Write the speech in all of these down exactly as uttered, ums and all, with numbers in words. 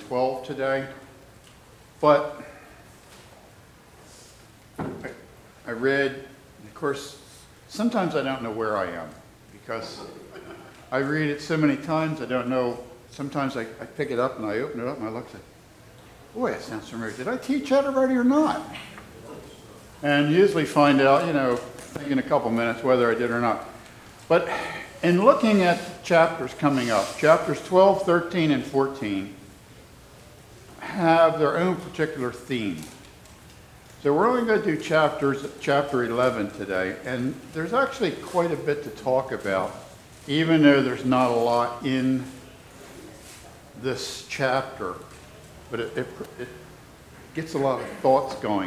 twelve today, but I, I read, and of course, sometimes I don't know where I am because I read it so many times I don't know. Sometimes I, I pick it up and I open it up and I look at it. Boy, it sounds familiar. Did I teach that already or not? And usually find out, you know, in a couple minutes whether I did or not. But in looking at chapters coming up, chapters twelve, thirteen, and fourteen have their own particular theme. So we're only going to do chapters, chapter eleven today, and there's actually quite a bit to talk about, even though there's not a lot in this chapter, but it, it, it gets a lot of thoughts going.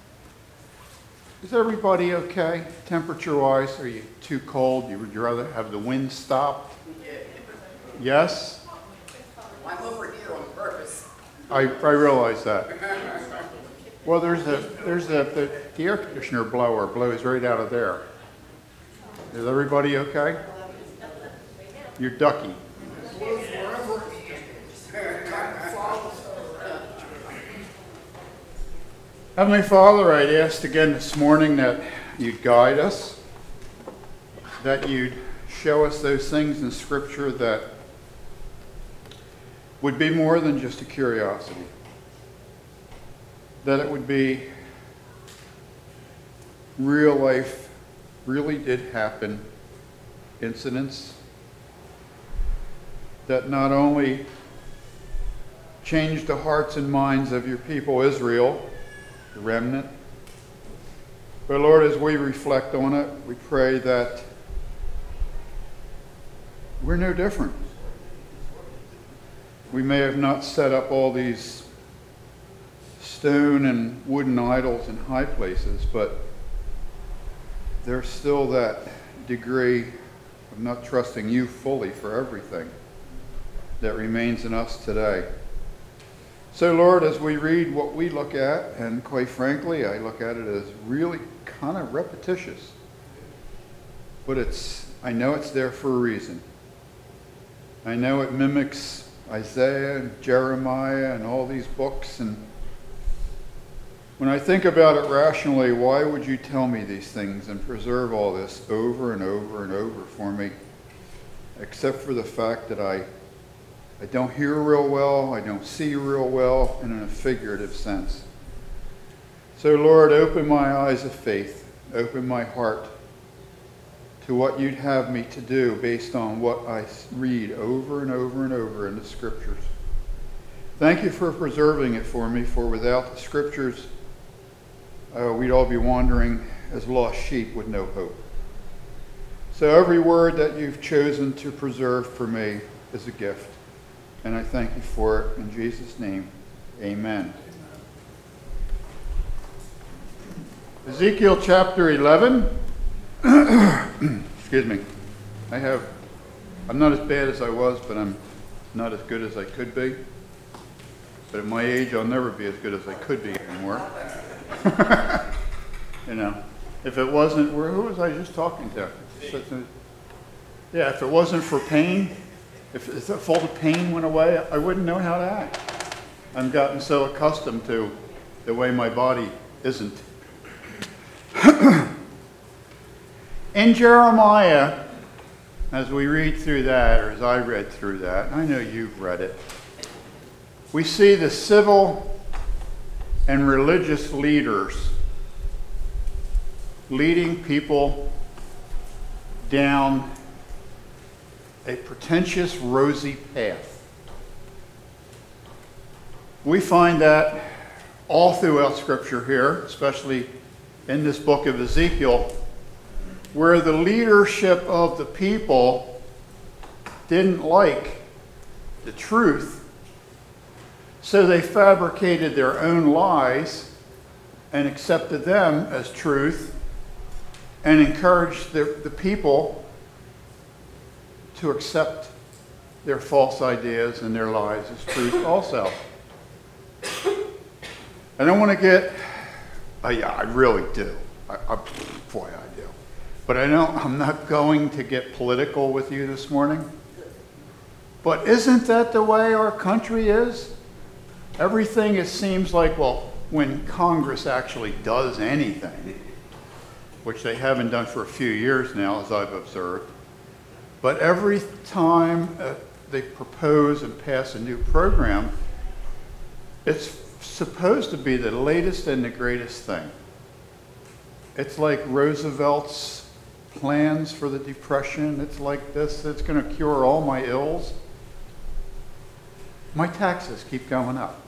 Is everybody okay, temperature-wise? Are you too cold? You would rather have the wind stopped? Yes? I'm over here on purpose. I, I realize that. Well, there's a there's a the, the air conditioner blower blows right out of there. Is everybody okay? You're ducky. Heavenly Father, I'd asked again this morning that you'd guide us, that you'd show us those things in Scripture that would be more than just a curiosity, that it would be real life, really did happen incidents that not only changed the hearts and minds of your people Israel, the remnant, but Lord, as we reflect on it, we pray that we're no different. We may have not set up all these stone and wooden idols in high places, but there's still that degree of not trusting you fully for everything that remains in us today. So Lord, as we read what we look at, and quite frankly, I look at it as really kind of repetitious, but it's, I know it's there for a reason. I know it mimics Isaiah and Jeremiah and all these books, and when I think about it rationally, why would you tell me these things and preserve all this over and over and over for me, except for the fact that I I don't hear real well, I don't see real well, and in a figurative sense. So Lord, open my eyes of faith, open my heart to what you'd have me to do based on what I read over and over and over in the Scriptures. Thank you for preserving it for me, for without the Scriptures, uh, we'd all be wandering as lost sheep with no hope. So every word that you've chosen to preserve for me is a gift. And I thank you for it. In Jesus' name, amen. Ezekiel chapter eleven. Excuse me. I have, I'm not as bad as I was, but I'm not as good as I could be. But at my age, I'll never be as good as I could be anymore. You know, if it wasn't, who was I just talking to? Yeah, if it wasn't for pain, If, if all the pain went away, I wouldn't know how to act. I've gotten so accustomed to the way my body isn't. In Jeremiah, as we read through that, or as I read through that, I know you've read it, we see the civil and religious leaders leading people down a pretentious, rosy path. We find that all throughout Scripture here, especially in this book of Ezekiel, where the leadership of the people didn't like the truth, so they fabricated their own lies and accepted them as truth and encouraged the, the people to accept their false ideas and their lies as truth also. I don't want to get, oh yeah, I really do. I, I, boy, I do. But I don't, I'm not going to get political with you this morning. But isn't that the way our country is? Everything, it seems like, well, when Congress actually does anything, which they haven't done for a few years now, as I've observed, but every time uh, they propose and pass a new program, it's supposed to be the latest and the greatest thing. It's like Roosevelt's plans for the Depression. It's like this, it's going to cure all my ills. My taxes keep going up.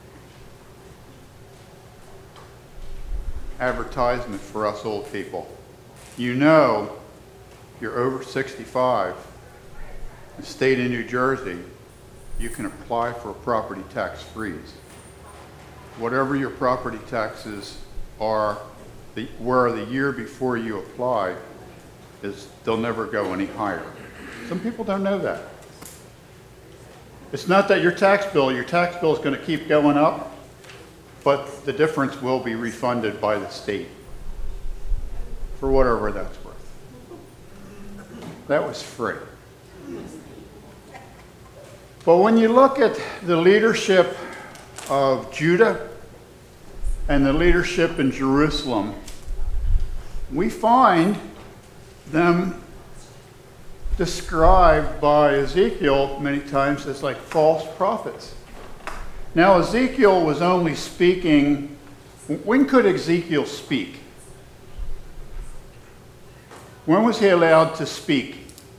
Advertisement for us old people. You know, you're over sixty-five, in the state of New Jersey, you can apply for a property tax freeze. Whatever your property taxes are, the, were the year before you apply, is they'll never go any higher. Some people don't know that. It's not that your tax bill, your tax bill is going to keep going up, but the difference will be refunded by the state for whatever that's worth. That was free. But when you look at the leadership of Judah and the leadership in Jerusalem, we find them described by Ezekiel many times as like false prophets. Now, Ezekiel was only speaking, when could Ezekiel speak? When was he allowed to speak?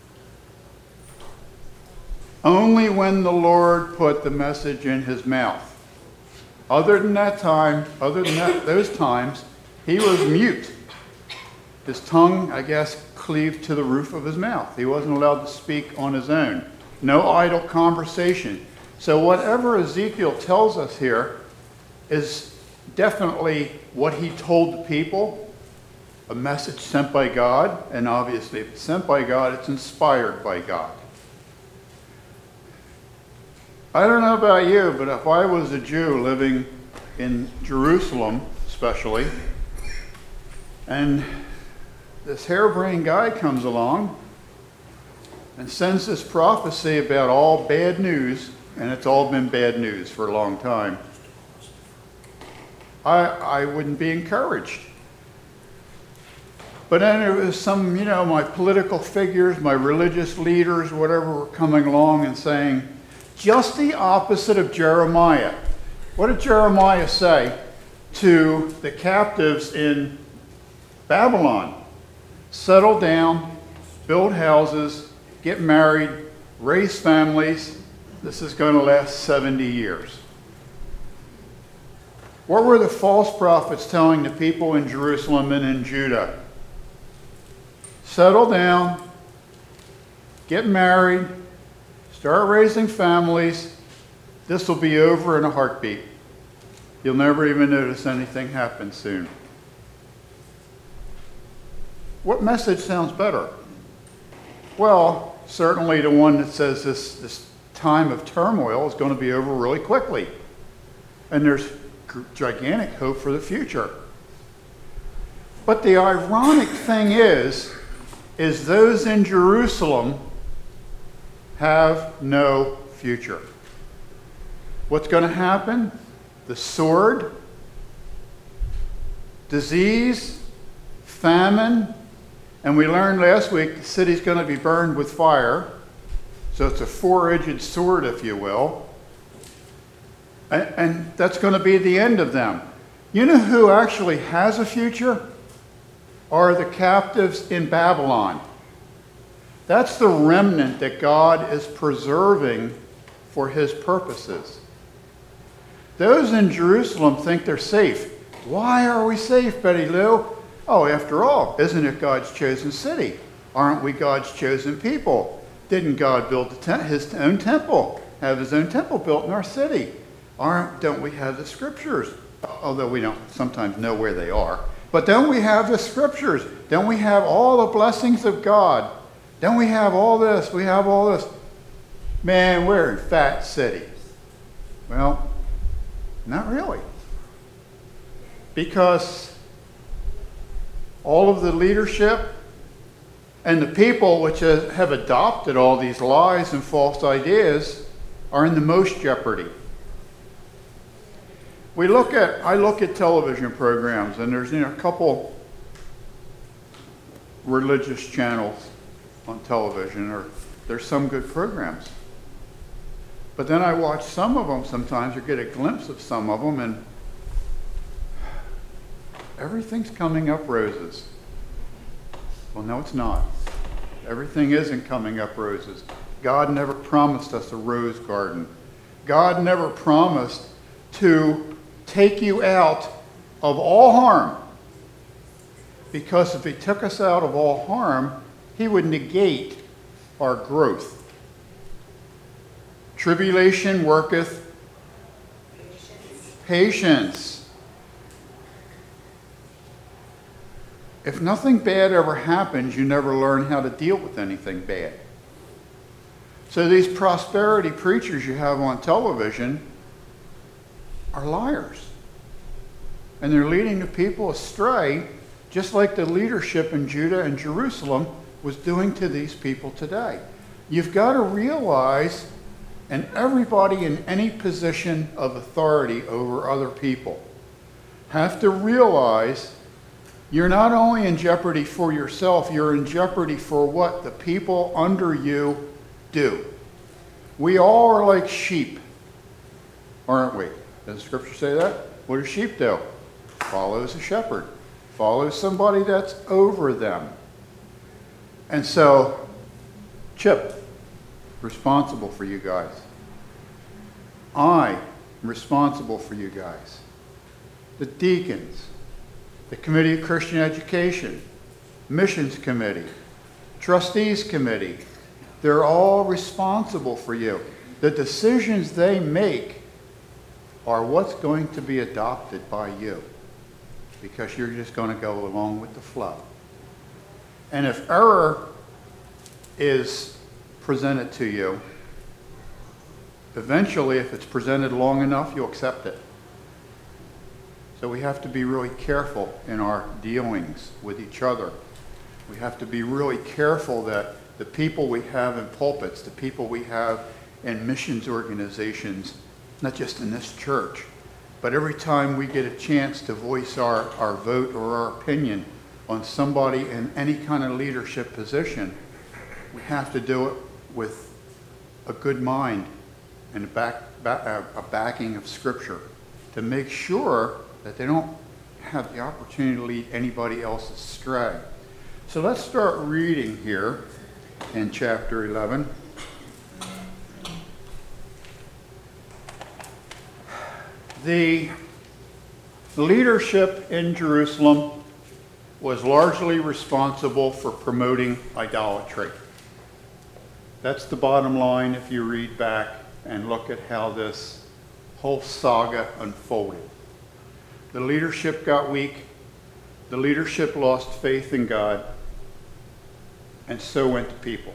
Only when the Lord put the message in his mouth. Other than that time, other than that, those times, he was mute. His tongue, I guess, cleaved to the roof of his mouth. He wasn't allowed to speak on his own. No idle conversation. So whatever Ezekiel tells us here is definitely what he told the people, a message sent by God, and obviously if it's sent by God, it's inspired by God. I don't know about you, but if I was a Jew living in Jerusalem, especially, and this harebrained guy comes along and sends this prophecy about all bad news, and it's all been bad news for a long time, I, I wouldn't be encouraged. But then it was some, you know, my political figures, my religious leaders, whatever, were coming along and saying, just the opposite of Jeremiah. What did Jeremiah say to the captives in Babylon? Settle down, build houses, get married, raise families. This is going to last seventy years. What were the false prophets telling the people in Jerusalem and in Judah? Settle down, get married, start raising families. This will be over in a heartbeat. You'll never even notice anything happen soon. What message sounds better? Well, certainly the one that says this, this time of turmoil is going to be over really quickly. And there's gigantic hope for the future. But the ironic thing is, is those in Jerusalem have no future. What's going to happen? The sword, disease, famine, and we learned last week the city's going to be burned with fire. So it's a four-edged sword, if you will. And, and that's going to be the end of them. You know who actually has a future? Are the captives in Babylon. That's the remnant that God is preserving for his purposes. Those in Jerusalem think they're safe. Why are we safe, Betty Lou? Oh, after all, isn't it God's chosen city? Aren't we God's chosen people? Didn't God build the te- his own temple, have his own temple built in our city? Aren't, don't we have the scriptures? Although we don't sometimes know where they are. But don't we have the scriptures? Don't we have all the blessings of God? Don't we have all this? We have all this. Man, we're in Fat City. Well, not really. Because all of the leadership and the people which have adopted all these lies and false ideas are in the most jeopardy. We look at, I look at television programs, and there's, you know, a couple religious channels on television, or there's some good programs. But then I watch some of them sometimes, or get a glimpse of some of them, and everything's coming up roses. Well, no, it's not. Everything isn't coming up roses. God never promised us a rose garden. God never promised to take you out of all harm. Because if he took us out of all harm, he would negate our growth. Tribulation worketh patience. Patience. If nothing bad ever happens, you never learn how to deal with anything bad. So these prosperity preachers you have on television are liars. And they're leading the people astray, just like the leadership in Judah and Jerusalem was doing to these people today. You've got to realize, and everybody in any position of authority over other people have to realize you're not only in jeopardy for yourself, you're in jeopardy for what the people under you do. We all are like sheep, aren't we? Does the scripture say that? What do sheep do? Follows a shepherd. Follows somebody that's over them. And so, Chip, responsible for you guys. I am responsible for you guys. The deacons, the Committee of Christian Education, Missions Committee, Trustees Committee, they're all responsible for you. The decisions they make are what's going to be adopted by you, because you're just going to go along with the flow. And if error is presented to you, eventually, if it's presented long enough, you'll accept it. So we have to be really careful in our dealings with each other. We have to be really careful that the people we have in pulpits, the people we have in missions organizations, not just in this church, but every time we get a chance to voice our, our vote or our opinion on somebody in any kind of leadership position, we have to do it with a good mind and a, back, back, a backing of Scripture to make sure that they don't have the opportunity to lead anybody else astray. So let's start reading here in chapter eleven. The leadership in Jerusalem was largely responsible for promoting idolatry. That's the bottom line if you read back and look at how this whole saga unfolded. The leadership got weak. The leadership lost faith in God. And so went the people.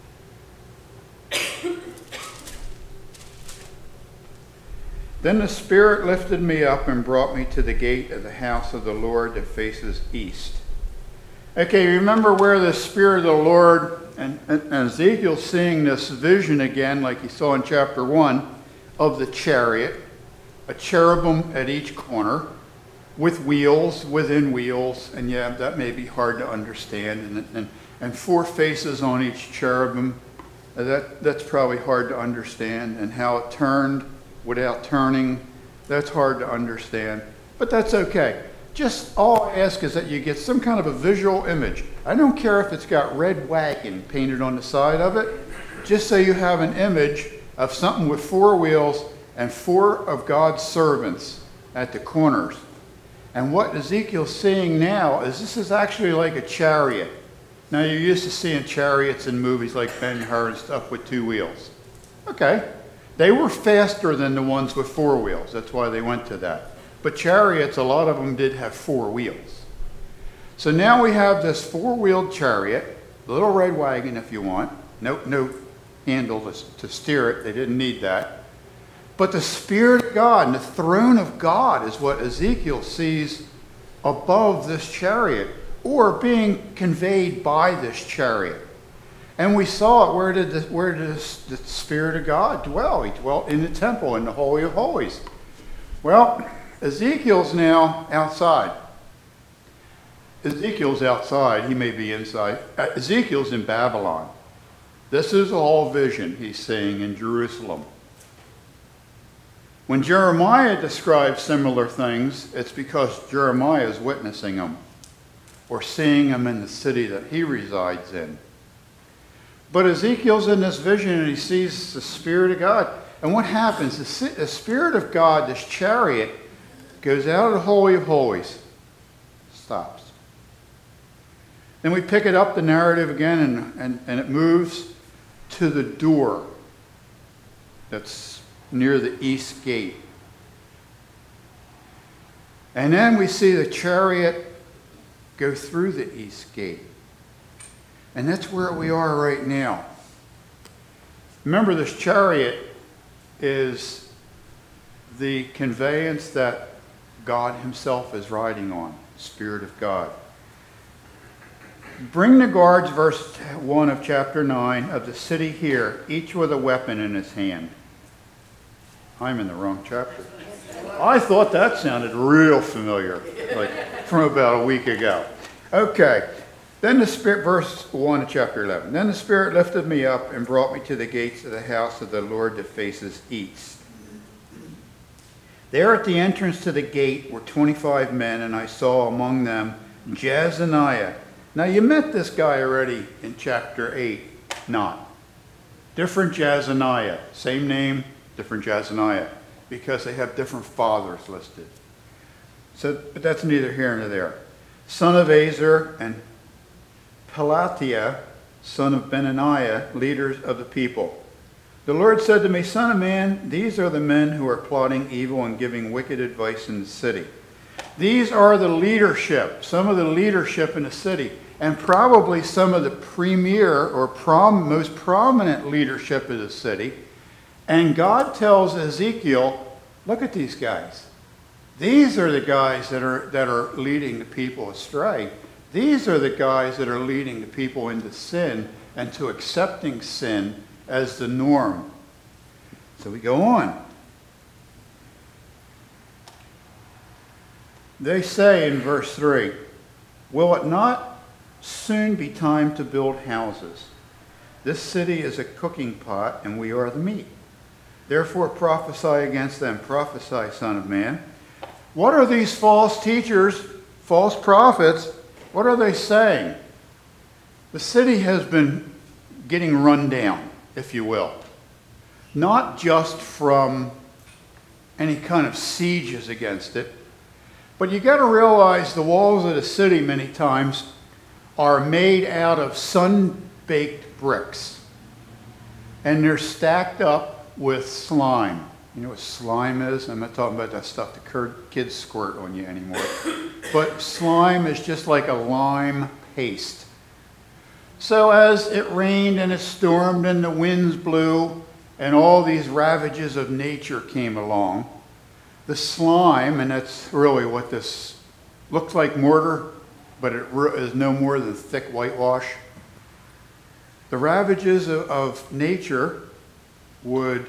Then the Spirit lifted me up and brought me to the gate of the house of the Lord that faces east. Okay, remember where the Spirit of the Lord, and, and Ezekiel's seeing this vision again, like he saw in chapter one, of the chariot, a cherubim at each corner, with wheels within wheels, and yeah, that may be hard to understand, and, and, and four faces on each cherubim. That, that's probably hard to understand, and how it turned without turning, that's hard to understand, but that's okay. Just all I ask is that you get some kind of a visual image. I don't care if it's got red wagon painted on the side of it, just so you have an image of something with four wheels and four of God's servants at the corners. And what Ezekiel's seeing now is this is actually like a chariot. Now you're used to seeing chariots in movies like Ben-Hur and stuff with two wheels. Okay. They were faster than the ones with four wheels. That's why they went to that. But chariots, a lot of them did have four wheels. So now we have this four-wheeled chariot, a little red wagon if you want. No, no handle to, to steer it. They didn't need that. But the Spirit of God and the throne of God is what Ezekiel sees above this chariot, or being conveyed by this chariot. And we saw it. Where did the, where did this, the Spirit of God dwell? He dwelt in the temple, in the Holy of Holies. Well, Ezekiel's now outside. Ezekiel's outside. He may be inside. Ezekiel's in Babylon. This is all vision he's seeing in Jerusalem. When Jeremiah describes similar things, it's because Jeremiah is witnessing them or seeing them in the city that he resides in. But Ezekiel's in this vision and he sees the Spirit of God. And what happens? The, the Spirit of God, this chariot, goes out of the Holy of Holies, stops. Then we pick it up, the narrative again, and, and, and it moves to the door that's near the east gate. And then we see the chariot go through the east gate. And that's where we are right now. Remember, this chariot is the conveyance that God himself is riding on, Spirit of God. Bring the guards, verse one of chapter nine, of the city here, each with a weapon in his hand. I'm in the wrong chapter. I thought that sounded real familiar, like from about a week ago. Okay. Then the Spirit, verse one of chapter eleven. Then the Spirit lifted me up and brought me to the gates of the house of the Lord that faces east. There at the entrance to the gate were twenty-five men, and I saw among them Jazaniah. Now you met this guy already in chapter eight. Not. Different Jazaniah. Same name, different Jazaniah. Because they have different fathers listed. So, but that's neither here nor there. Son of Azar and Pelatiah, son of Benaniah, leaders of the people. The Lord said to me, Son of man, these are the men who are plotting evil and giving wicked advice in the city. These are the leadership, some of the leadership in the city, and probably some of the premier or prom, most prominent leadership of the city. And God tells Ezekiel, look at these guys. These are the guys that are, that are leading the people astray. These are the guys that are leading the people into sin and to accepting sin as the norm. So we go on. They say in verse three, will it not soon be time to build houses? This city is a cooking pot, and we are the meat. Therefore prophesy against them. Prophesy, Son of man. What are these false teachers, false prophets? What are they saying? The city has been getting run down, if you will. Not just from any kind of sieges against it, but you got to realize the walls of the city many times are made out of sun-baked bricks. And they're stacked up with slime. You know what slime is? I'm not talking about that stuff the kids squirt on you anymore. But slime is just like a lime paste. So as it rained and it stormed and the winds blew and all these ravages of nature came along, the slime, and that's really what this looks like, mortar, but it is no more than thick whitewash. The ravages of, of nature would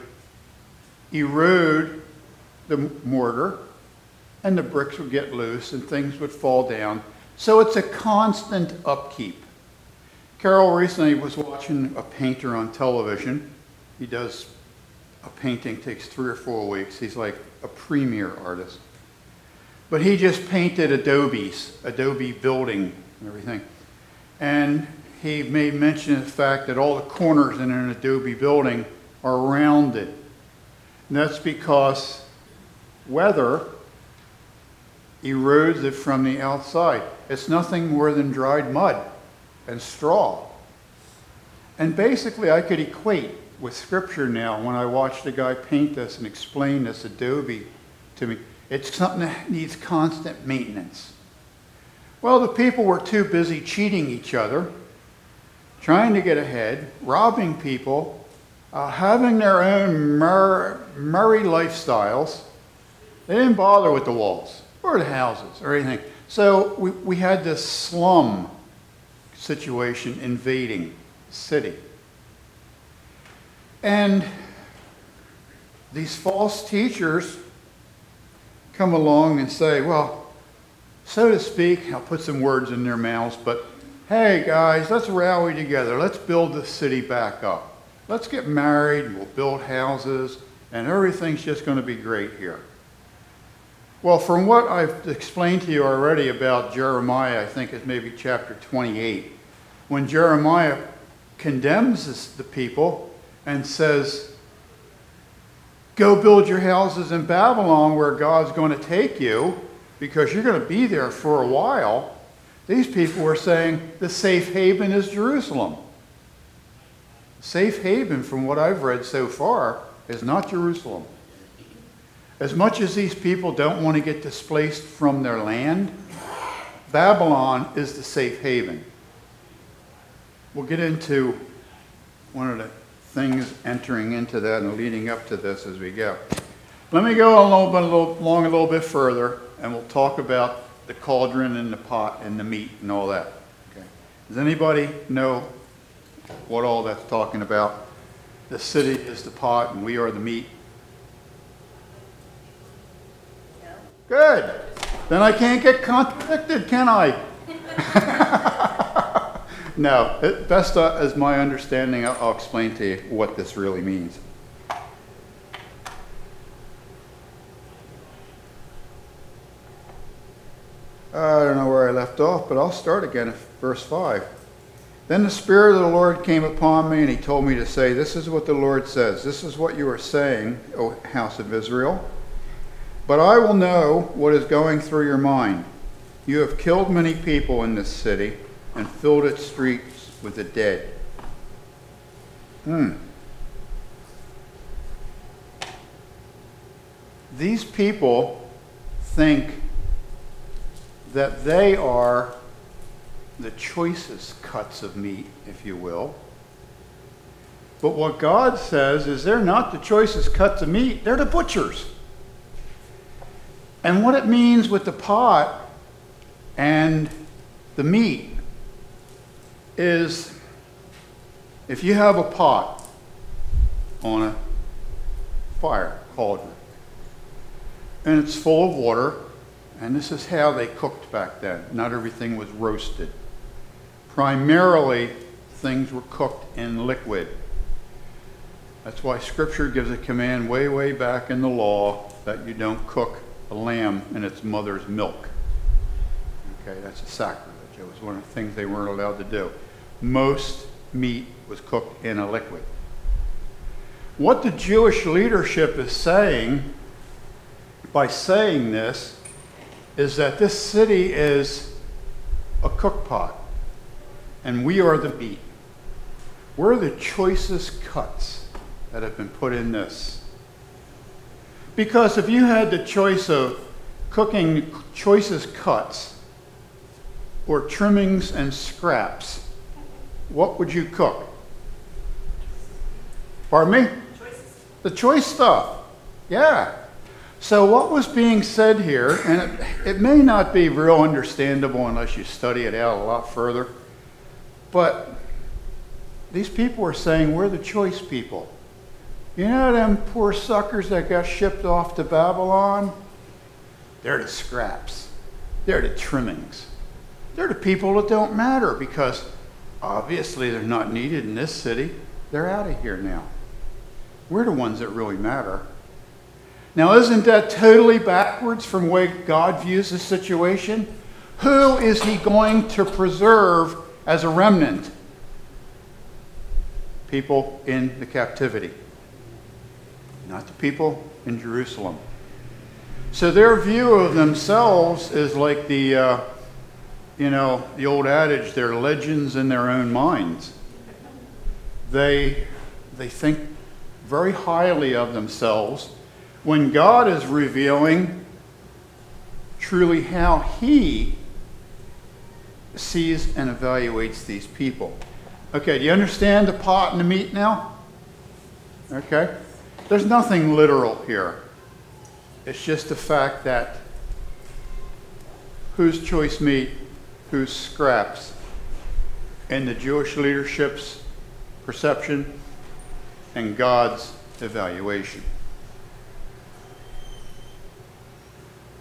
erode the mortar, and the bricks would get loose and things would fall down. So it's a constant upkeep. Carol recently was watching a painter on television. He does a painting, takes three or four weeks. He's like a premier artist. But he just painted adobes, adobe building and everything. And he made mention of the fact that all the corners in an adobe building are rounded. And that's because weather erodes it from the outside. It's nothing more than dried mud and straw. And basically I could equate with Scripture now when I watched a guy paint this and explain this adobe to me. It's something that needs constant maintenance. Well, the people were too busy cheating each other, trying to get ahead, robbing people, uh, having their own mer merry lifestyles. They didn't bother with the walls or the houses or anything. So we, we had this slum situation invading the city. And these false teachers come along and say, well, so to speak, I'll put some words in their mouths, but hey guys, let's rally together. Let's build the city back up. Let's get married, and we'll build houses, and everything's just going to be great here. Well, from what I've explained to you already about Jeremiah, I think it's maybe chapter twenty-eight, when Jeremiah condemns this, the people and says, go build your houses in Babylon where God's going to take you because you're going to be there for a while. These people were saying the safe haven is Jerusalem. Safe haven, from what I've read so far, is not Jerusalem. As much as these people don't want to get displaced from their land, Babylon is the safe haven. We'll get into one of the things entering into that and leading up to this as we go. Let me go a little bit, a little, along a little bit further, and we'll talk about the cauldron and the pot and the meat and all that. Okay. Does anybody know what all that's talking about? The city is the pot and we are the meat. No. Good. Then I can't get contradicted, can I? No. It, best uh, as my understanding, I'll, I'll explain to you what this really means. I don't know where I left off, but I'll start again at verse five. Then the Spirit of the Lord came upon me, and he told me to say, this is what the Lord says. This is what you are saying, O house of Israel. But I will know what is going through your mind. You have killed many people in this city and filled its streets with the dead. Hmm. These people think that they are the choicest cuts of meat, if you will. But what God says is they're not the choicest cuts of meat, they're the butchers. And what it means with the pot and the meat is if you have a pot on a fire, cauldron, and it's full of water, and this is how they cooked back then. Not everything was roasted. Primarily, things were cooked in liquid. That's why Scripture gives a command way, way back in the law that you don't cook a lamb in its mother's milk. Okay, that's a sacrilege. It was one of the things they weren't allowed to do. Most meat was cooked in a liquid. What the Jewish leadership is saying by saying this is that this city is a cook pot, and we are the meat. We're the choicest cuts that have been put in this. Because if you had the choice of cooking choicest cuts or trimmings and scraps, what would you cook? Pardon me? Choices. The choice stuff. Yeah. So what was being said here, and it, it may not be real understandable unless you study it out a lot further, but these people are saying we're the choice people. You know them poor suckers that got shipped off to Babylon? They're the scraps. They're the trimmings. They're the people that don't matter because obviously they're not needed in this city. They're out of here now. We're the ones that really matter. Now, isn't that totally backwards from the way God views the situation? Who is he going to preserve as a remnant? People in the captivity, not the people in Jerusalem. So their view of themselves is like the, uh, you know, the old adage, they're legends in their own minds. They, they think very highly of themselves, when God is revealing truly how he sees and evaluates these people. Okay, do you understand the pot and the meat now? Okay. There's nothing literal here. It's just the fact that whose choice meat, whose scraps, in the Jewish leadership's perception and God's evaluation.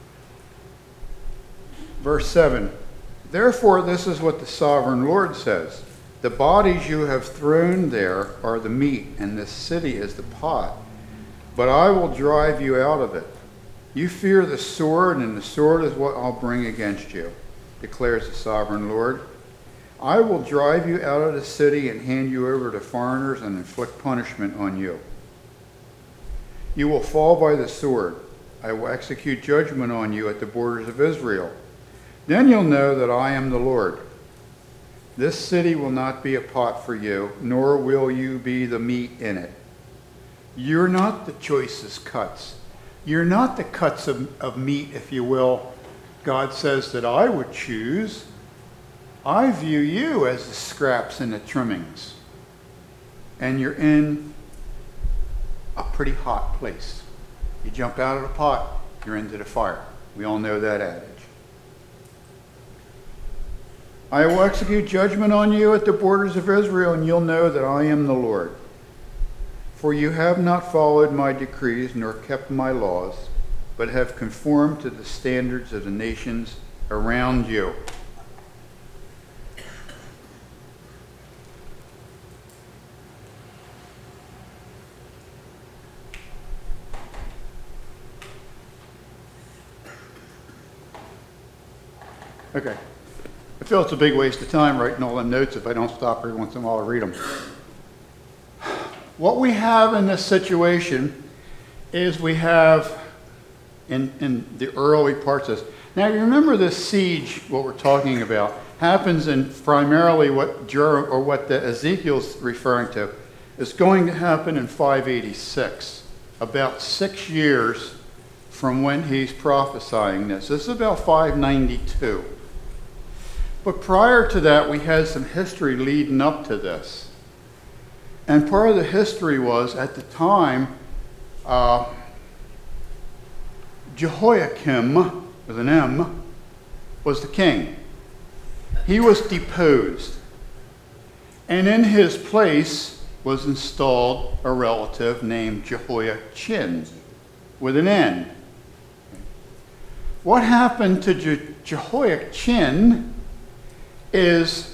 Verse seven, therefore this is what the sovereign Lord says. The bodies you have thrown there are the meat, and this city is the pot. But I will drive you out of it. You fear the sword, and the sword is what I'll bring against you, declares the sovereign Lord. I will drive you out of the city and hand you over to foreigners and inflict punishment on you. You will fall by the sword. I will execute judgment on you at the borders of Israel. Then you'll know that I am the Lord. This city will not be a pot for you, nor will you be the meat in it. You're not the choicest cuts. You're not the cuts of, of meat, if you will, God says that I would choose. I view you as the scraps and the trimmings. And you're in a pretty hot place. You jump out of the pot, you're into the fire. We all know that adage. I will execute judgment on you at the borders of Israel, and you'll know that I am the Lord. For you have not followed my decrees, nor kept my laws, but have conformed to the standards of the nations around you. Okay. I feel it's a big waste of time writing all them notes if I don't stop every once in a while to read them. What we have in this situation is we have, in, in the early parts of this, now you remember this siege, what we're talking about, happens in primarily what Jer or what the Ezekiel's referring to, is going to happen in five eighty-six, about six years from when he's prophesying this. This is about five ninety-two. But prior to that, we had some history leading up to this. And part of the history was, at the time, uh, Jehoiakim, with an M, was the king. He was deposed. And in his place was installed a relative named Jehoiachin, with an N. What happened to Je Jehoiachin is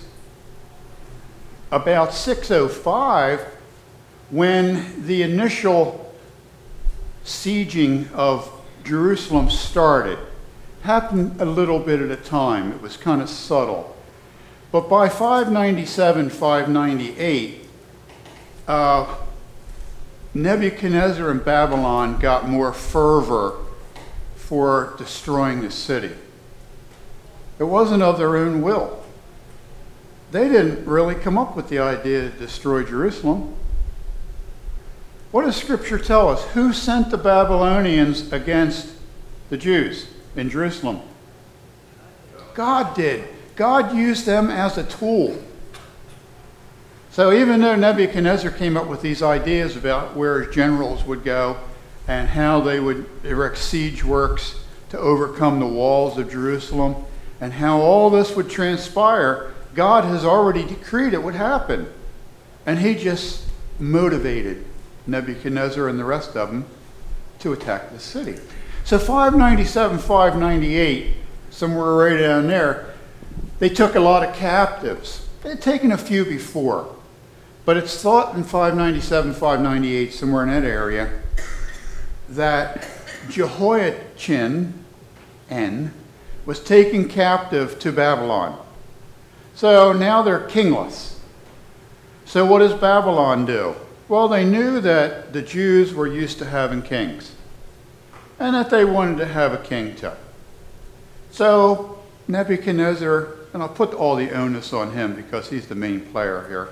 about six oh five, when the initial sieging of Jerusalem started. Happened a little bit at a time. It was kind of subtle. But by five ninety-seven, five ninety-eight, uh, Nebuchadnezzar and Babylon got more fervor for destroying the city. It wasn't of their own will. They didn't really come up with the idea to destroy Jerusalem. What does Scripture tell us? Who sent the Babylonians against the Jews in Jerusalem? God did. God used them as a tool. So even though Nebuchadnezzar came up with these ideas about where his generals would go and how they would erect siege works to overcome the walls of Jerusalem, and how all this would transpire, God has already decreed it would happen. And he just motivated Nebuchadnezzar and the rest of them to attack the city. So five ninety-seven, five ninety-eight, somewhere right down there, they took a lot of captives. They had taken a few before. But it's thought in five ninety-seven, five ninety-eight, somewhere in that area, that Jehoiachin, N, was taken captive to Babylon. So now they're kingless. So what does Babylon do? Well, they knew that the Jews were used to having kings, and that they wanted to have a king too. So Nebuchadnezzar, and I'll put all the onus on him because he's the main player here.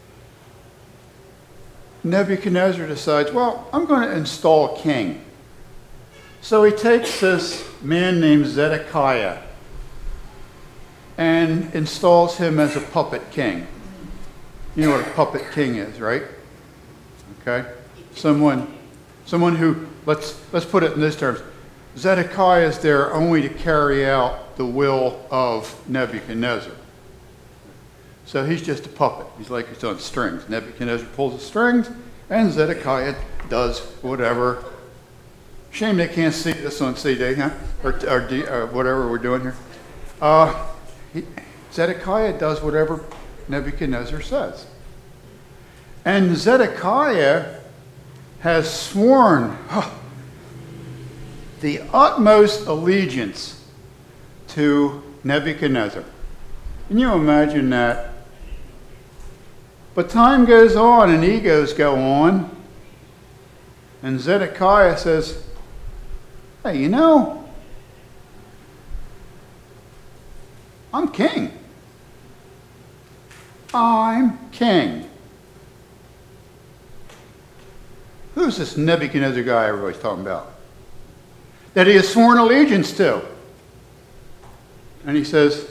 Nebuchadnezzar decides, well, I'm going to install a king. So he takes this man named Zedekiah and installs him as a puppet king. You know what a puppet king is, right? Okay? Someone, someone who, let's, let's put it in this terms. Zedekiah is there only to carry out the will of Nebuchadnezzar. So he's just a puppet. He's like he's on strings. Nebuchadnezzar pulls the strings, and Zedekiah does whatever. Shame they can't see this on C D, huh? Or, or, D, or whatever we're doing here. Uh, he, Zedekiah does whatever Nebuchadnezzar says. And Zedekiah has sworn huh, the utmost allegiance to Nebuchadnezzar. Can you imagine that? But time goes on and egos go on. And Zedekiah says, hey, you know, I'm king. I'm king. Who's this Nebuchadnezzar guy everybody's talking about? That he has sworn allegiance to. And he says,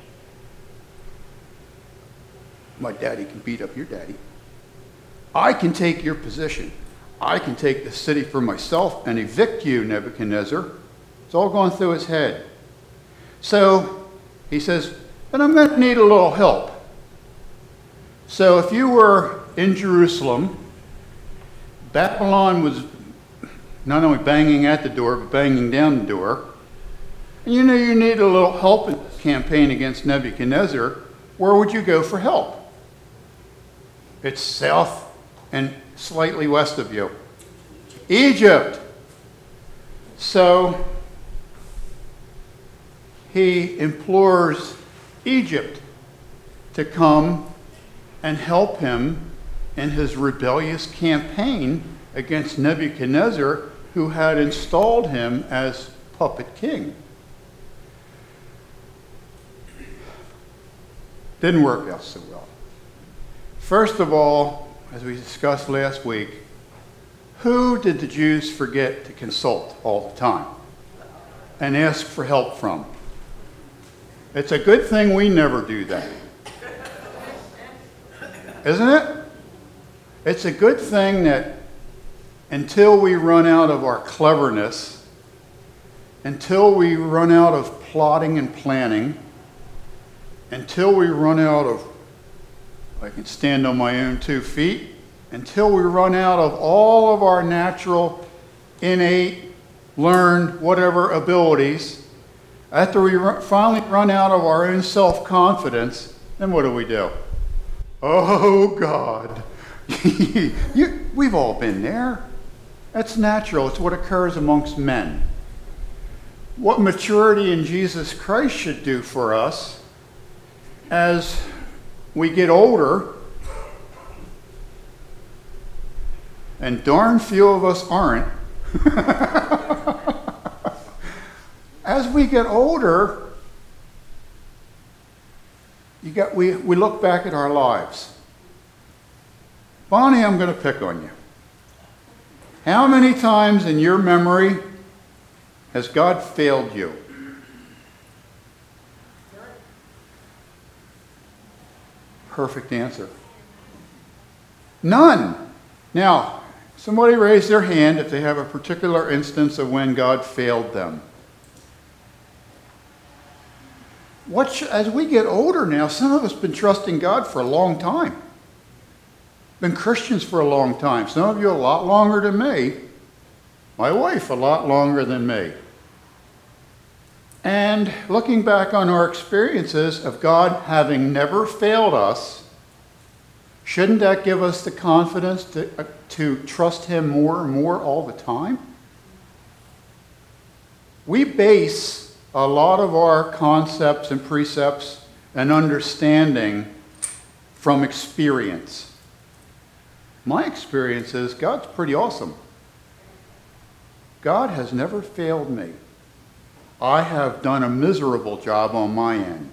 my daddy can beat up your daddy. I can take your position. I can take the city for myself and evict you, Nebuchadnezzar. It's all going through his head. So he says, but I'm going to need a little help. So if you were in Jerusalem, Babylon was not only banging at the door, but banging down the door. And you know you need a little help in this campaign against Nebuchadnezzar. Where would you go for help? It's south and slightly west of you. Egypt. So he implores Egypt to come and help him in his rebellious campaign against Nebuchadnezzar, who had installed him as puppet king. Didn't work out so well. First of all, as we discussed last week, who did the Jews forget to consult all the time and ask for help from? It's a good thing we never do that. Isn't it? It's a good thing that until we run out of our cleverness, until we run out of plotting and planning, until we run out of, I can stand on my own two feet, until we run out of all of our natural, innate, learned, whatever abilities, after we r- finally run out of our own self-confidence, then what do we do? Oh, God. you, we've all been there. That's natural. It's what occurs amongst men. What maturity in Jesus Christ should do for us as we get older, and darn few of us aren't, as we get older, you got, we, we look back at our lives. Bonnie, I'm going to pick on you. How many times in your memory has God failed you? Perfect answer. None. Now, somebody raise their hand if they have a particular instance of when God failed them. What sh- as we get older now, some of us have been trusting God for a long time. Been Christians for a long time. Some of you a lot longer than me. My wife a lot longer than me. And looking back on our experiences of God having never failed us, shouldn't that give us the confidence to, uh, to trust Him more and more all the time? We base a lot of our concepts and precepts and understanding from experience. My experience is God's pretty awesome. God has never failed me. I have done a miserable job on my end.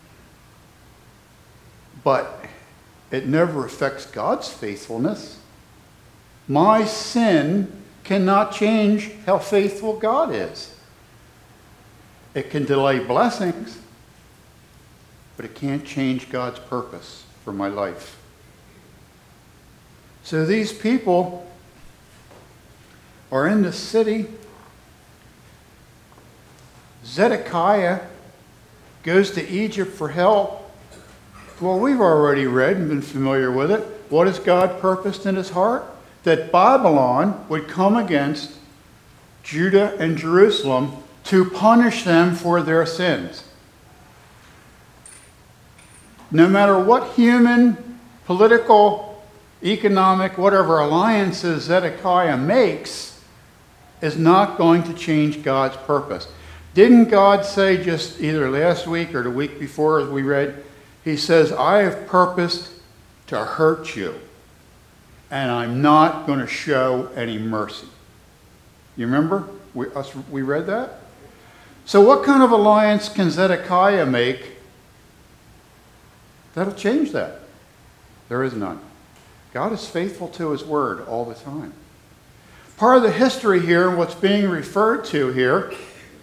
But it never affects God's faithfulness. My sin cannot change how faithful God is. It can delay blessings, but it can't change God's purpose for my life. So these people are in the city. Zedekiah goes to Egypt for help. Well, we've already read and been familiar with it. What has God purposed in his heart? That Babylon would come against Judah and Jerusalem to punish them for their sins. No matter what human, political, economic, whatever alliances Zedekiah makes, is not going to change God's purpose. Didn't God say just either last week or the week before, as we read, he says, I have purposed to hurt you, and I'm not going to show any mercy. You remember? We, us, we read that? So what kind of alliance can Zedekiah make that'll change that? There is none. God is faithful to his word all the time. Part of the history here, and what's being referred to here,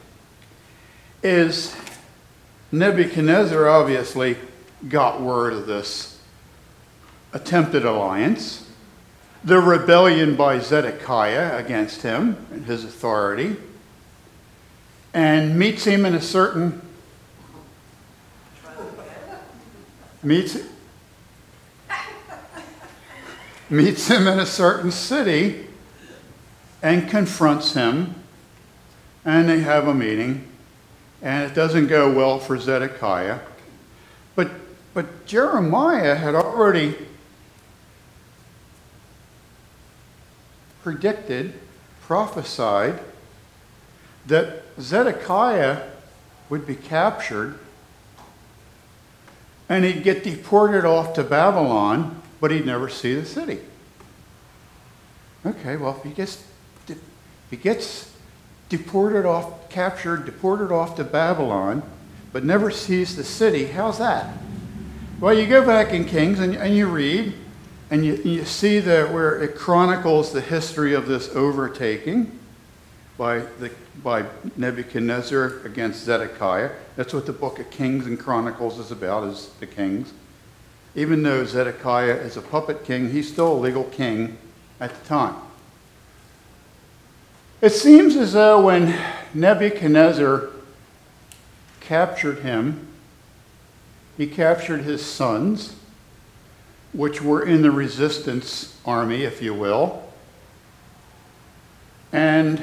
is Nebuchadnezzar obviously got word of this attempted alliance, the rebellion by Zedekiah against him and his authority, and meets him in a certain meets meets him in a certain city and confronts him, and they have a meeting, and it doesn't go well for Zedekiah. But but Jeremiah had already predicted, prophesied, that Zedekiah would be captured and he'd get deported off to Babylon, but he'd never see the city. Okay, well, if he gets, if he gets deported off, captured, deported off to Babylon, but never sees the city, how's that? Well, you go back in Kings and, and you read, and you, you see that where it chronicles the history of this overtaking by, the, by Nebuchadnezzar against Zedekiah. That's what the book of Kings and Chronicles is about, is the kings. Even though Zedekiah is a puppet king, he's still a legal king at the time. It seems as though when Nebuchadnezzar captured him, he captured his sons, which were in the resistance army, if you will. And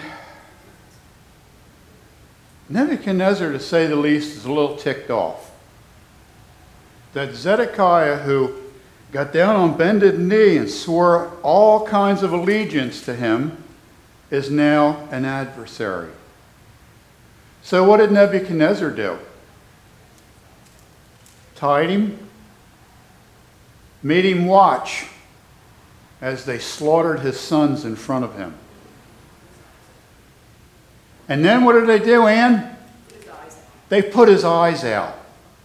Nebuchadnezzar, to say the least, is a little ticked off that Zedekiah, who got down on bended knee and swore all kinds of allegiance to him, is now an adversary. So what did Nebuchadnezzar do? Tied him, made him watch as they slaughtered his sons in front of him. And then what did they do, Ann? They put his eyes out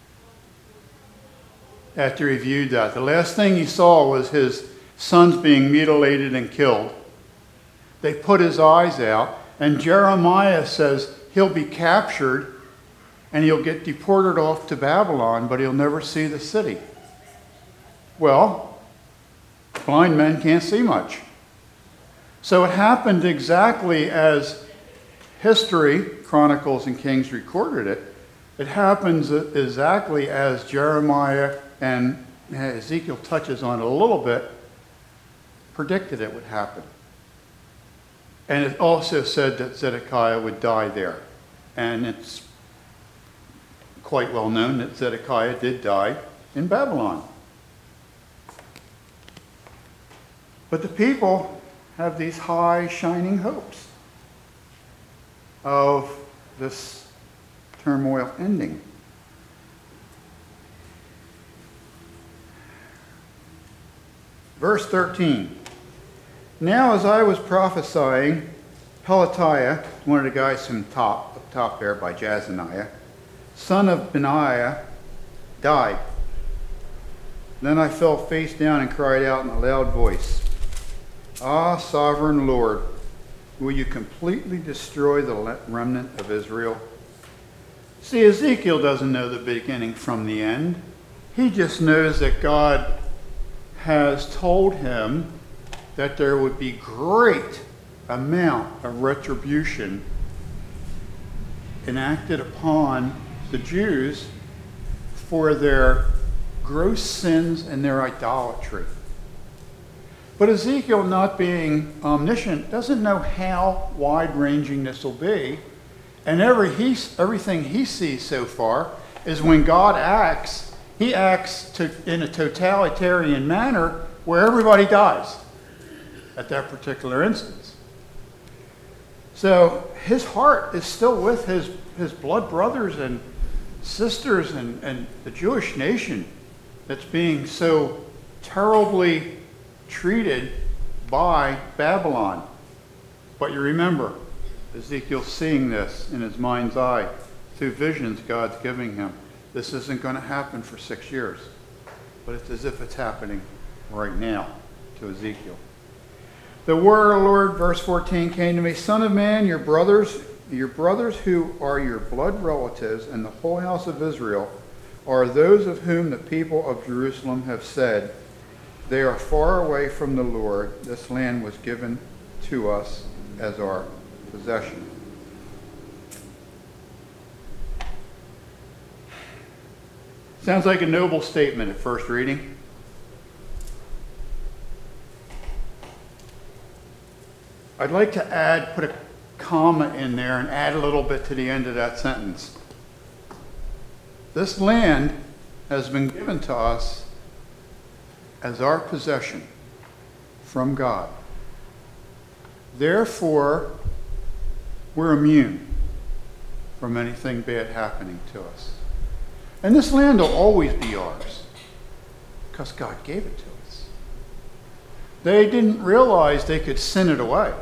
after he viewed that. The last thing he saw was his sons being mutilated and killed. They put his eyes out, and Jeremiah says he'll be captured and he'll get deported off to Babylon, but he'll never see the city. Well, blind men can't see much. So it happened exactly as history, Chronicles and Kings recorded it. It happens exactly as Jeremiah, and Ezekiel touches on it a little bit, predicted it would happen. And it also said that Zedekiah would die there. And it's quite well known that Zedekiah did die in Babylon. But the people have these high, shining hopes of this turmoil ending. Verse thirteen. Now as I was prophesying, Pelatiah, one of the guys from top, up top there by Jazaniah, son of Benaiah, died. Then I fell face down and cried out in a loud voice, Ah, sovereign Lord, will you completely destroy the remnant of Israel? See, Ezekiel doesn't know the beginning from the end. He just knows that God has told him that there would be great amount of retribution enacted upon the Jews for their gross sins and their idolatry. But Ezekiel, not being omniscient, doesn't know how wide-ranging this will be. And every he, everything he sees so far is when God acts, he acts to, in a totalitarian manner where everybody dies at that particular instance. So his heart is still with his, his blood brothers and sisters and, and the Jewish nation that's being so terribly treated by Babylon. But you remember, Ezekiel's seeing this in his mind's eye through visions God's giving him. This isn't going to happen for six years, but it's as if it's happening right now to Ezekiel. The word of the Lord, verse fourteen, came to me, Son of man, your brothers, your brothers who are your blood relatives and the whole house of Israel are those of whom the people of Jerusalem have said, they are far away from the Lord. This land was given to us as our possession. Sounds like a noble statement at first reading. I'd like to add, put a comma in there and add a little bit to the end of that sentence. This land has been given to us as our possession from God. Therefore, we're immune from anything bad happening to us. And this land will always be ours because God gave it to us. They didn't realize they could sin it away.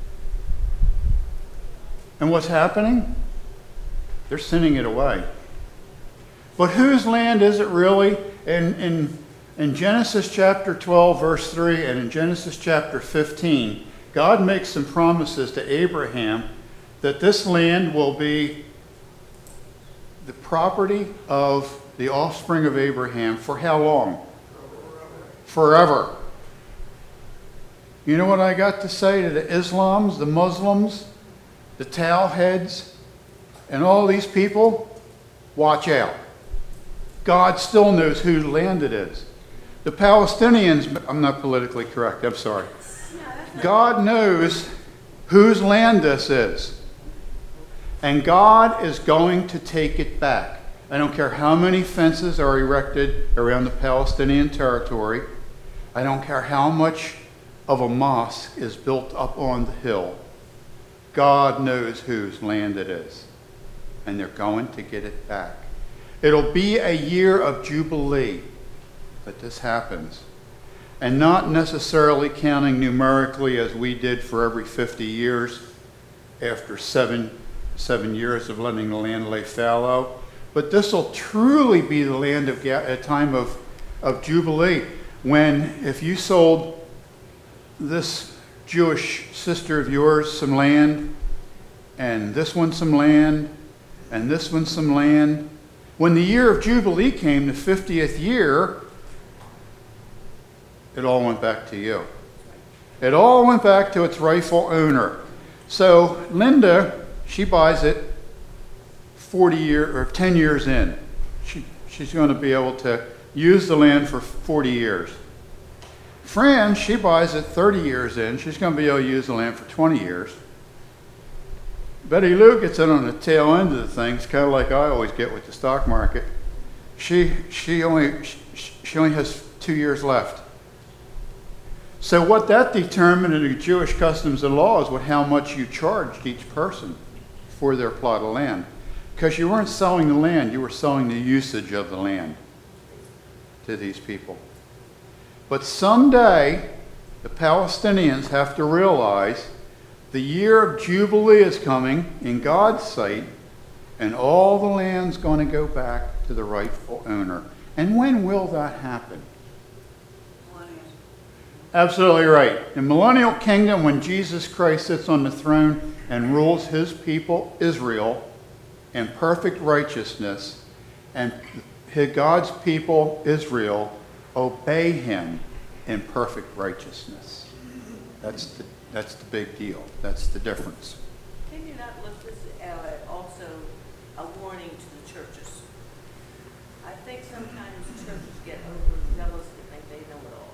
And what's happening? They're sinning it away. But whose land is it really? In, in, in Genesis chapter twelve, verse three, and in Genesis chapter fifteen, God makes some promises to Abraham that this land will be the property of the offspring of Abraham for how long? Forever. You know what I got to say to the Islams, the Muslims, the towelheads, and all these people? Watch out. God still knows whose land it is. The Palestinians, I'm not politically correct, I'm sorry. God knows whose land this is. And God is going to take it back. I don't care how many fences are erected around the Palestinian territory. I don't care how much of a mosque is built up on the hill. God knows whose land it is. And they're going to get it back. It'll be a year of jubilee that this happens. And not necessarily counting numerically as we did for every fifty years after seven, seven years of letting the land lay fallow. But this will truly be the land of a time of, of jubilee when if you sold this Jewish sister of yours some land, and this one some land, and this one some land, when the year of Jubilee came, the fiftieth year, it all went back to you. It all went back to its rightful owner. So Linda, she buys it forty years or ten years in. She, she's going to be able to use the land for forty years. Fran, she buys it thirty years in. She's going to be able to use the land for twenty years. Betty Lou gets in on the tail end of the thing. It's kind of like I always get with the stock market. She, she, only, she, she only has two years left. So what that determined in the Jewish customs and laws was how much you charged each person for their plot of land. Because you weren't selling the land, you were selling the usage of the land to these people. But someday, the Palestinians have to realize the year of Jubilee is coming in God's sight, and all the land's going to go back to the rightful owner. And when will that happen? Absolutely right. The millennial kingdom, when Jesus Christ sits on the throne and rules his people, Israel, in perfect righteousness, and God's people, Israel, obey him in perfect righteousness. That's the, that's the big deal. That's the difference. Can you not look this at also a warning to the churches? I think sometimes churches get overzealous and think they know it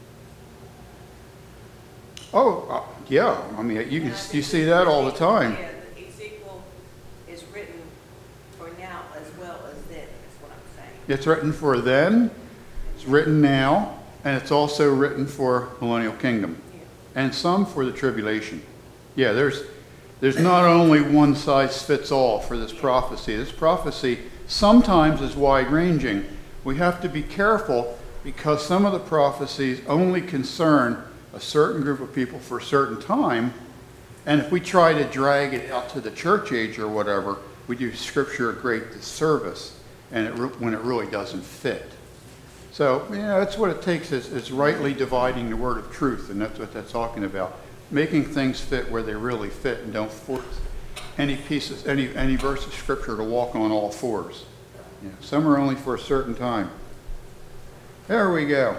all. Oh, uh, yeah. I mean, you, can, you see that all the time. Yeah, Ezekiel is written for now as well as then. what I'm saying. It's written for then, it's written now, and it's also written for millennial kingdom, Yeah. and some for the tribulation. Yeah, there's, there's not only one size fits all for this prophecy. This prophecy sometimes is wide-ranging. We have to be careful because some of the prophecies only concern a certain group of people for a certain time, and if we try to drag it out to the church age or whatever, we do Scripture a great disservice, and it re- when it really doesn't fit. So, you know, that's what it takes is, is rightly dividing the word of truth, and that's what that's talking about. Making things fit where they really fit and don't force any pieces, any, any verse of Scripture to walk on all fours. You know, some are only for a certain time. There we go.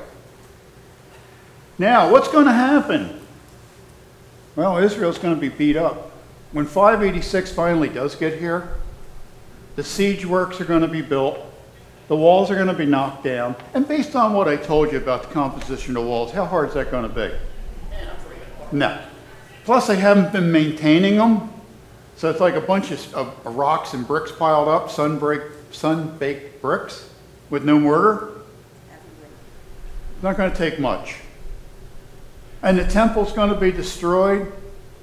Now, what's going to happen? Well, Israel's going to be beat up. When five eighty-six finally does get here, the siege works are going to be built, the walls are going to be knocked down, and based on what I told you about the composition of the walls, how hard is that going to be? No. Plus, they haven't been maintaining them, so it's like a bunch of, of rocks and bricks piled up, sun-baked sun-baked bricks with no mortar. It's not going to take much. And the temple's going to be destroyed,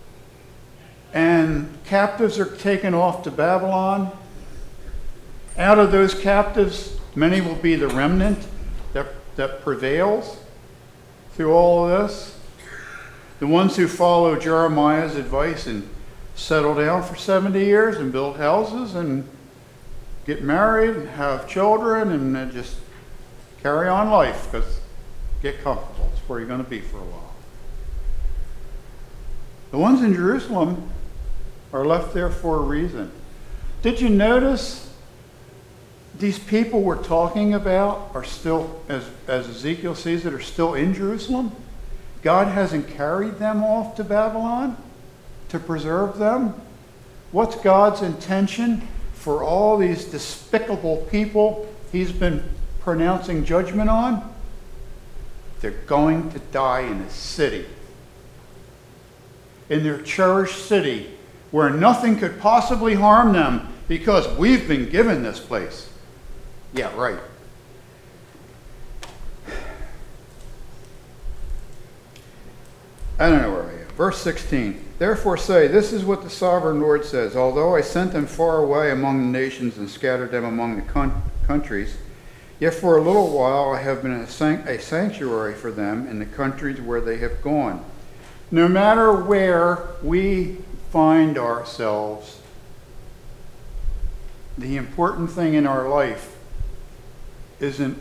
and captives are taken off to Babylon. Out of those captives, many will be the remnant that, that prevails through all of this. The ones who follow Jeremiah's advice and settle down for seventy years and build houses and get married and have children and uh, just carry on life, because get comfortable. It's where you're going to be for a while. The ones in Jerusalem are left there for a reason. Did you notice these people we're talking about are still, as, as Ezekiel sees it, are still in Jerusalem? God hasn't carried them off to Babylon to preserve them? What's God's intention for all these despicable people he's been pronouncing judgment on? They're going to die in a city, in their cherished city, where nothing could possibly harm them because we've been given this place. Yeah, right. I don't know where I am. Verse sixteen. Therefore say, this is what the sovereign Lord says. Although I sent them far away among the nations and scattered them among the con- countries, yet for a little while I have been a, sanct- a sanctuary for them in the countries where they have gone. No matter where we find ourselves, the important thing in our life isn't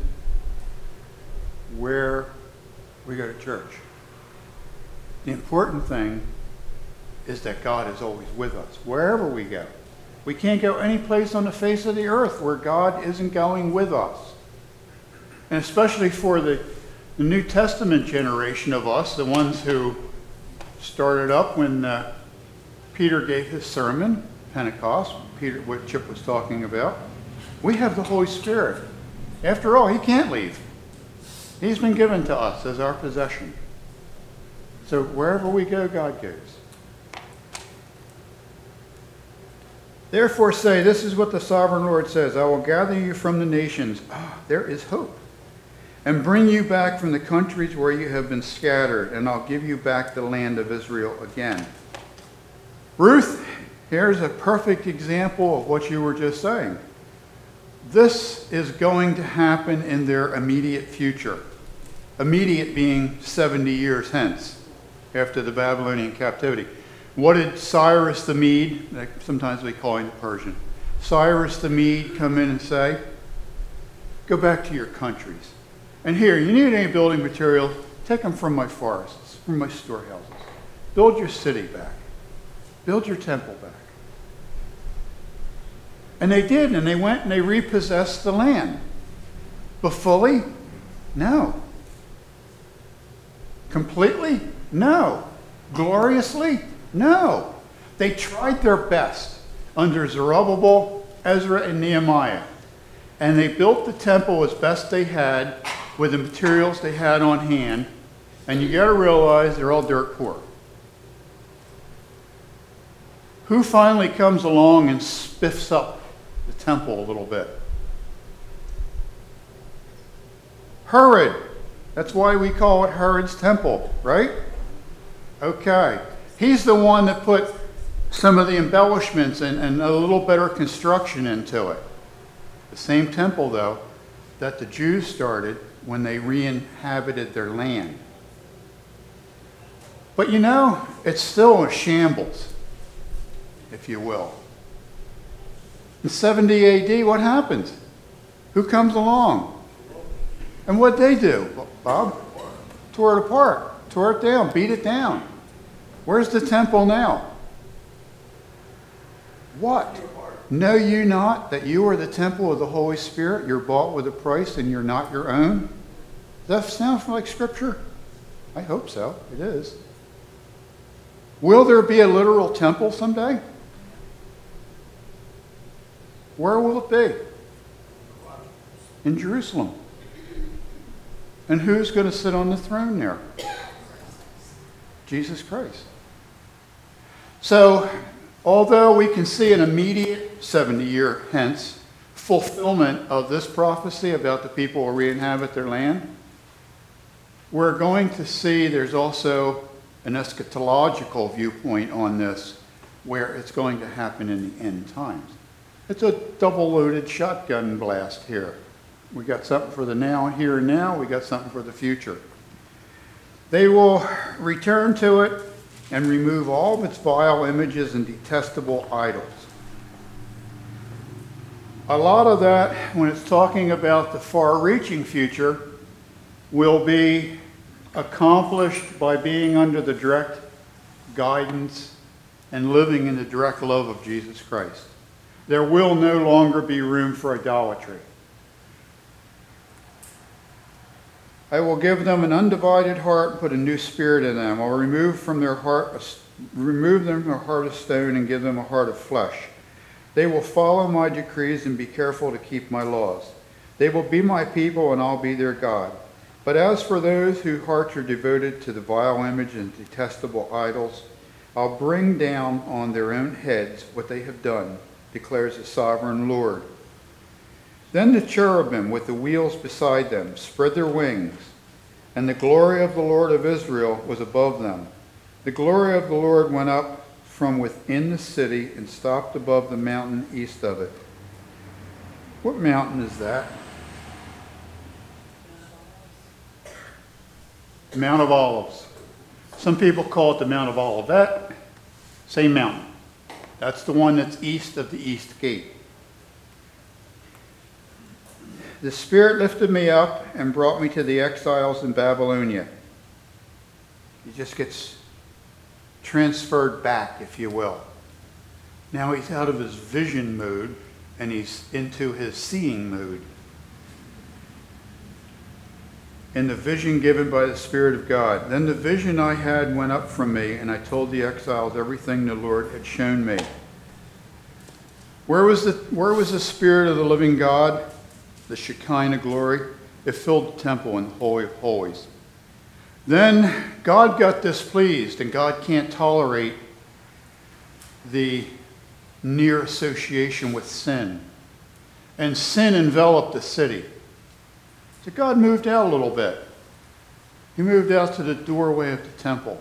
where we go to church. The important thing is that God is always with us, wherever we go. We can't go any place on the face of the earth where God isn't going with us. And especially for the, the New Testament generation of us, the ones who started up when uh, Peter gave his sermon, Pentecost, Peter, what Chip was talking about. We have the Holy Spirit. After all, he can't leave. He's been given to us as our possession. So wherever we go, God goes. Therefore say, this is what the sovereign Lord says, I will gather you from the nations. Ah, there is hope. And bring you back from the countries where you have been scattered, and I'll give you back the land of Israel again. Ruth, here's a perfect example of what you were just saying. This is going to happen in their immediate future. Immediate being seventy years hence, after the Babylonian captivity. What did Cyrus the Mede, sometimes we call him the Persian, Cyrus the Mede come in and say? Go back to your countries. And here, you need any building materials, take them from my forests, from my storehouses. Build your city back. Build your temple back. And they did, and they went and they repossessed the land. But fully? No. Completely? No. Gloriously? No. They tried their best under Zerubbabel, Ezra, and Nehemiah. And they built the temple as best they had with the materials they had on hand. And you got to realize they're all dirt poor. Who finally comes along and spiffs up the temple a little bit? Herod. That's why we call it Herod's temple, right? Okay. He's the one that put some of the embellishments and, and a little better construction into it. The same temple, though, that the Jews started when they re-inhabited their land. But you know, it's still a shambles, if you will. In seventy A D, what happens? Who comes along? And what'd they do, Bob? Tore it apart, tore it down, beat it down. Where's the temple now? What? Know you not that you are the temple of the Holy Spirit? You're bought with a price and you're not your own? Does that sound like Scripture? I hope so. It is. Will there be a literal temple someday? Where will it be? In Jerusalem. And who's going to sit on the throne there? Jesus Christ. So, although we can see an immediate seventy year hence fulfillment of this prophecy about the people who re-inhabit their land, we're going to see there's also an eschatological viewpoint on this where it's going to happen in the end times. It's a double-loaded shotgun blast here. We got something for the now, here and now. We got something for the future. They will return to it and remove all of its vile images and detestable idols. A lot of that, when it's talking about the far-reaching future, will be accomplished by being under the direct guidance and living in the direct love of Jesus Christ. There will no longer be room for idolatry. I will give them an undivided heart and put a new spirit in them. I'll remove from their heart, remove them a heart of stone and give them a heart of flesh. They will follow my decrees and be careful to keep my laws. They will be my people and I'll be their God. But as for those whose hearts are devoted to the vile image and detestable idols, I'll bring down on their own heads what they have done, declares the sovereign Lord. Then the cherubim with the wheels beside them spread their wings, and the glory of the Lord of Israel was above them. The glory of the Lord went up from within the city and stopped above the mountain east of it. What mountain is that? Mount of Olives. Some people call it the Mount of Olivet. Same mountain. That's the one that's east of the east gate. The Spirit lifted me up and brought me to the exiles in Babylonia. He just gets transferred back, if you will. Now he's out of his vision mode and he's into his seeing mode. In the vision given by the Spirit of God. Then the vision I had went up from me, and I told the exiles everything the Lord had shown me. Where was the, where was the Spirit of the living God? The Shekinah glory. It filled the temple in the Holy of Holies. Then God got displeased, and God can't tolerate the near association with sin. And sin enveloped the city. So God moved out a little bit. He moved out to the doorway of the temple.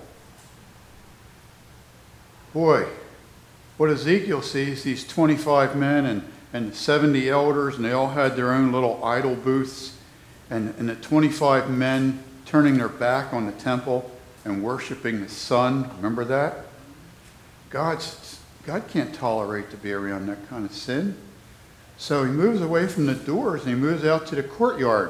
Boy, what Ezekiel sees, these twenty-five men and, and seventy elders, and they all had their own little idol booths, and, and the twenty-five men turning their back on the temple and worshiping the sun. Remember that? God's, God can't tolerate to be around that kind of sin. So he moves away from the doors and he moves out to the courtyard.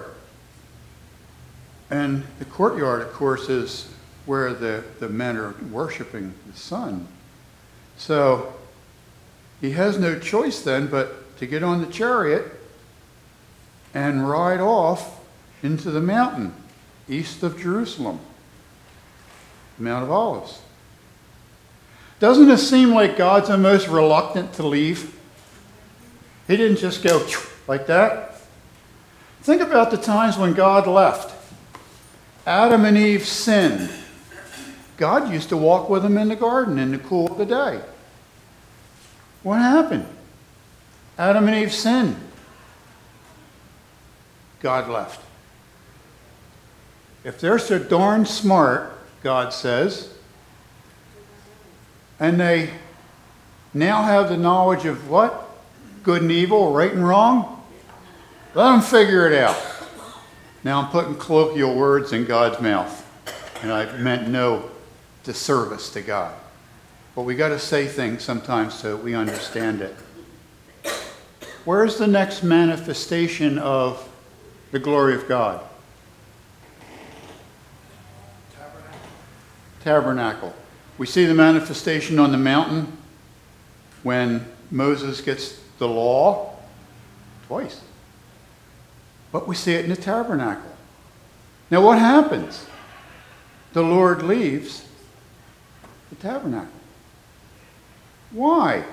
And the courtyard, of course, is where the, the men are worshiping the sun. So he has no choice then but to get on the chariot and ride off into the mountain east of Jerusalem, the Mount of Olives. Doesn't it seem like God's almost reluctant to leave? He didn't just go like that. Think about the times when God left. Adam and Eve sinned. God used to walk with them in the garden in the cool of the day. What happened? Adam and Eve sinned. God left. if they're so darn smart, God says, and they now have the knowledge of what? Good and evil, right and wrong? Let them figure it out. Now I'm putting colloquial words in God's mouth, and I meant no disservice to God. But we got to say things sometimes so we understand it. Where's the next manifestation of the glory of God? Tabernacle. Tabernacle. We see the manifestation on the mountain when Moses gets the law twice. But we see it in the tabernacle. Now what happens? The Lord leaves the tabernacle. Why?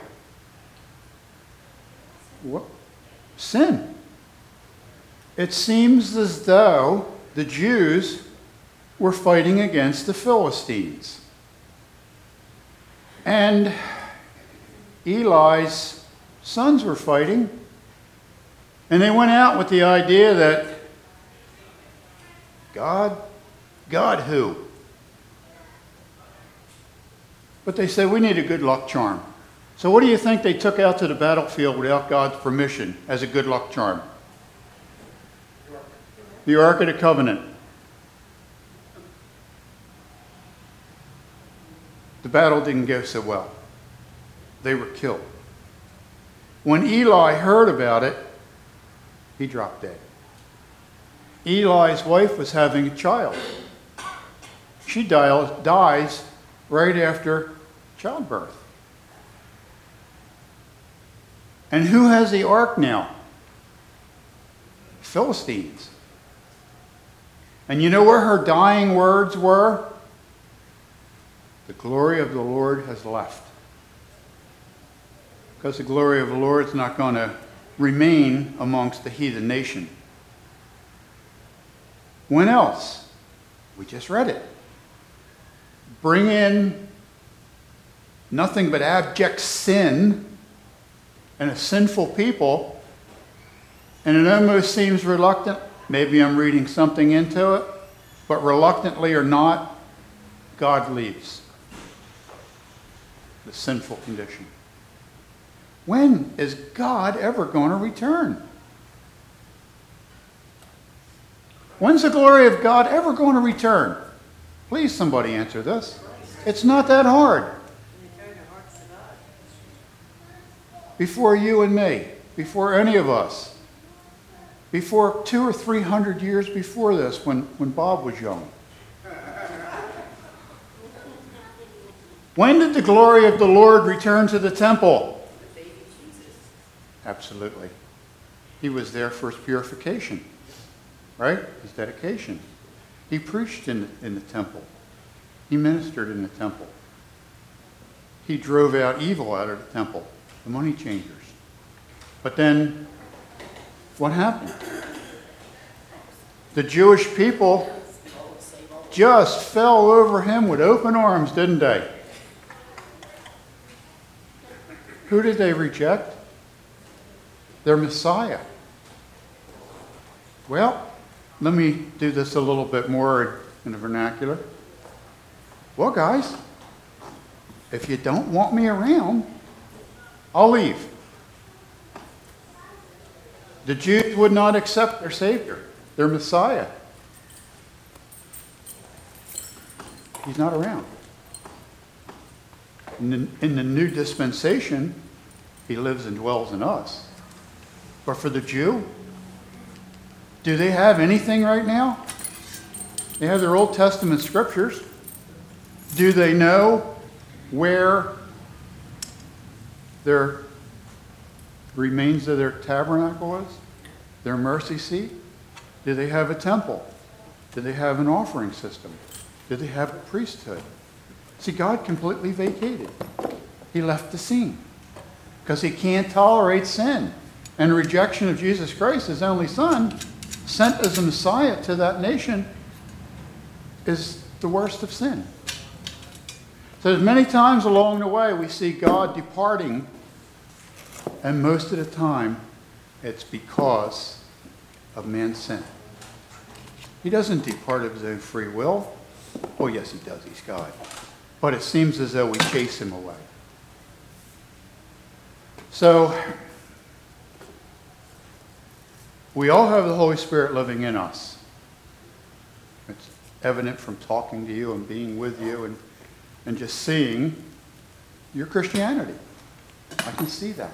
What? Sin. It seems as though the Jews were fighting against the Philistines. And Eli's sons were fighting. And they went out with the idea that God, God who? But they said, we need a good luck charm. So what do you think they took out to the battlefield without God's permission as a good luck charm? The Ark of the Covenant. The battle didn't go so well. They were killed. When Eli heard about it, he dropped dead. Eli's wife was having a child. She dies right after childbirth. And who has the ark now? Philistines. And you know where her dying words were? The glory of the Lord has left. Because the glory of the Lord is not going to remain amongst the heathen nation. When else? We just read it. Bring in nothing but abject sin and a sinful people, and it almost seems reluctant. Maybe I'm reading something into it, but reluctantly or not, God leaves the sinful condition. When is God ever going to return? When's the glory of God ever going to return? Please, somebody answer this. It's not that hard. Before you and me, before any of us, before two or three hundred years before this, when, when Bob was young. When did the glory of the Lord return to the temple? Absolutely. He was there for his purification, right? His dedication. He preached in the, in the temple. He ministered in the temple. He drove out evil out of the temple, the money changers. But then, what happened? The Jewish people just fell over him with open arms, didn't they? Who did they reject? Their Messiah. Well, let me do this a little bit more in the vernacular. Well, guys, if you don't want me around, I'll leave. The Jews would not accept their Savior, their Messiah. He's not around. In the, in the new dispensation, he lives and dwells in us. But for the Jew, do they have anything right now? They have their Old Testament scriptures. Do they know where their remains of their tabernacle is? Their mercy seat? Do they have a temple? Do they have an offering system? Do they have a priesthood? See, God completely vacated. He left the scene because he can't tolerate sin. And rejection of Jesus Christ, his only Son, sent as a Messiah to that nation, is the worst of sin. So many times along the way we see God departing, and most of the time it's because of man's sin. He doesn't depart of his own free will. Oh, yes, he does. He's God. But it seems as though we chase him away. So, we all have the Holy Spirit living in us. It's evident from talking to you and being with you and, and just seeing your Christianity. I can see that.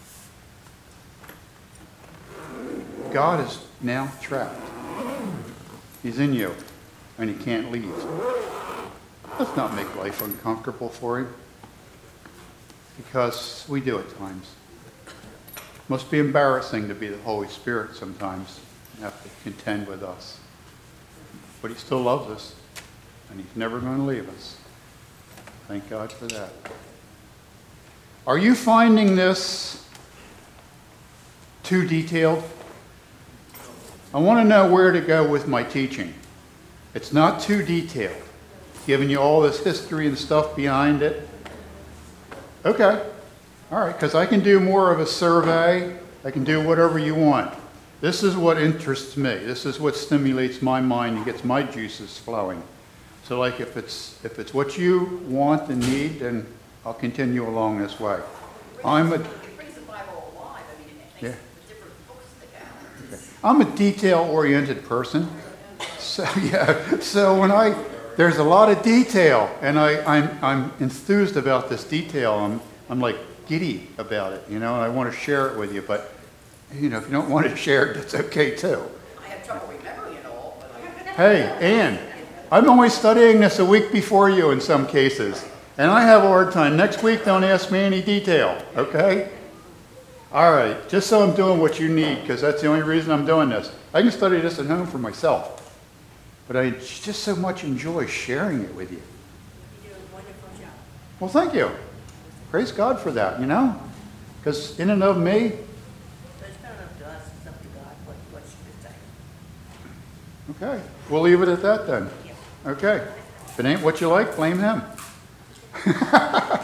God is now trapped. He's in you, and he can't leave. Let's not make life uncomfortable for him, because we do at times. It must be embarrassing to be the Holy Spirit sometimes and have to contend with us. But he still loves us, and he's never going to leave us. Thank God for that. Are you finding this too detailed? I want to know where to go with my teaching. It's not too detailed, giving you all this history and stuff behind it. Okay. All right, because I can do more of a survey. I can do whatever you want. This is what interests me. This is what stimulates my mind and gets my juices flowing. So like if it's if it's what you want and need, then I'll continue along this way. I'm a It brings the Bible alive. I mean, it Yeah. makes the different books stick out. I'm a detail-oriented person. So yeah, so when I there's a lot of detail, and I I'm I'm enthused about this detail. I'm I'm like giddy about it, you know, and I want to share it with you. But you know, if you don't want to share it, that's okay too. I have trouble remembering it all, but I... Hey, Ann, I'm only studying this a week before you in some cases, and I have a hard time. Next week, don't ask me any detail, okay? All right, just so I'm doing what you need, because that's the only reason I'm doing this. I can study this at home for myself, but I just so much enjoy sharing it with you. You do a wonderful job. Well, thank you. Praise God for that, you know? Because in and of me, But it's not up to us, it's up to God, what, what you decide. okay, we'll leave it at that then. Yeah. Okay. If it ain't what you like, blame him.